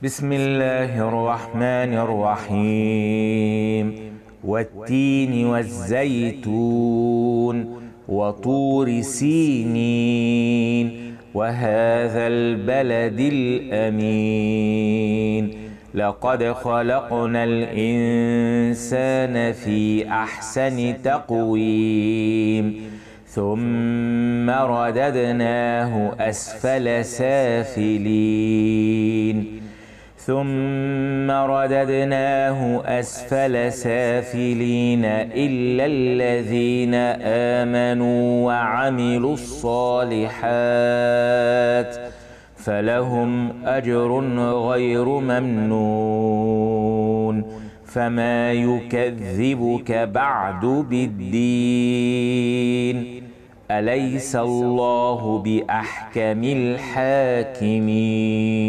بسم الله الرحمن الرحيم. والتين والزيتون وطور سينين وهذا البلد الأمين. لقد خلقنا الإنسان في أحسن تقويم ثم رددناه أسفل سافلين إلا الذين آمنوا وعملوا الصالحات فلهم أجر غير ممنون. فما يكذبك بعد بالدين؟ أليس الله بأحكم الحاكمين؟